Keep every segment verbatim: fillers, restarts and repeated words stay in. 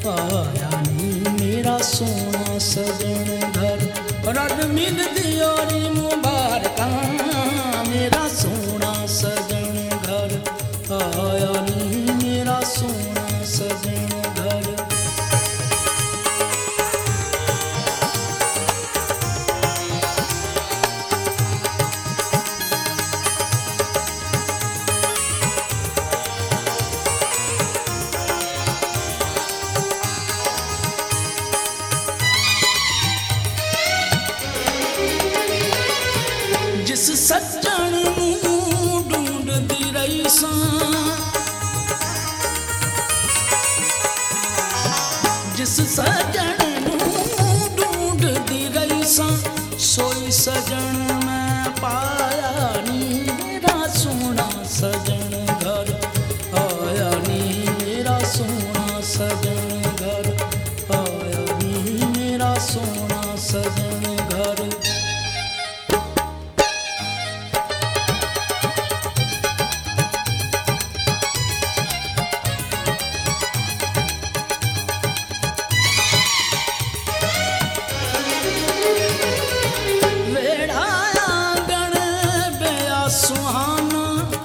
आया नी मेरा सोना सजन घर। रल मिलदी यारी मुबारकां मेरा सोना सजन घर। आया नी मेरा सोना सजन घर। जिस सज्जन नूं ढूंढदी रही सां, जिस सज्जन नूं ढूंढदी रही सां, सोई सजन मैं पाया नी मेरा सोना सजन घर। आया नी मेरा सोना सजन घर। आया नी मेरा सोना सजन घर। सुहाना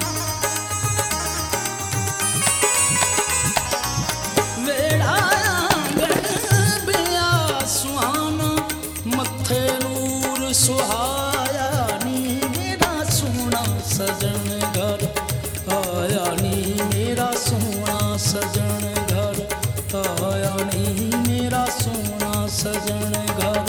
वेड़ा आंगन बिया सुहाना, मत्थे नूर सुहाया नी मेरा सोना सजन घर। आया नी मेरा सोना सजन घर। आया नी मेरा सोना सजन घर।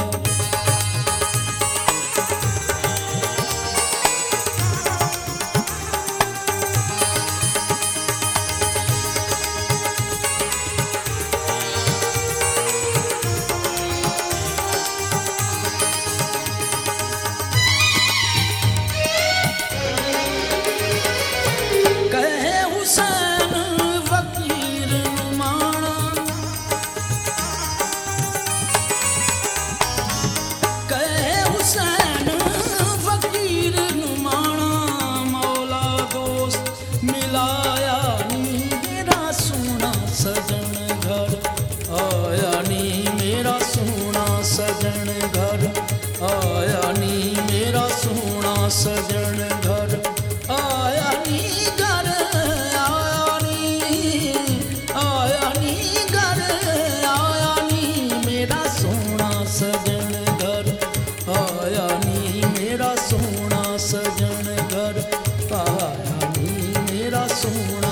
सजन घर। आया नी मेरा सोना सजन घर। आया नी घर। आया नी आया नी घर। आया नी मेरा सोना सजन घर। आया नी मेरा सोना सजन घर। आया नी मेरा सोना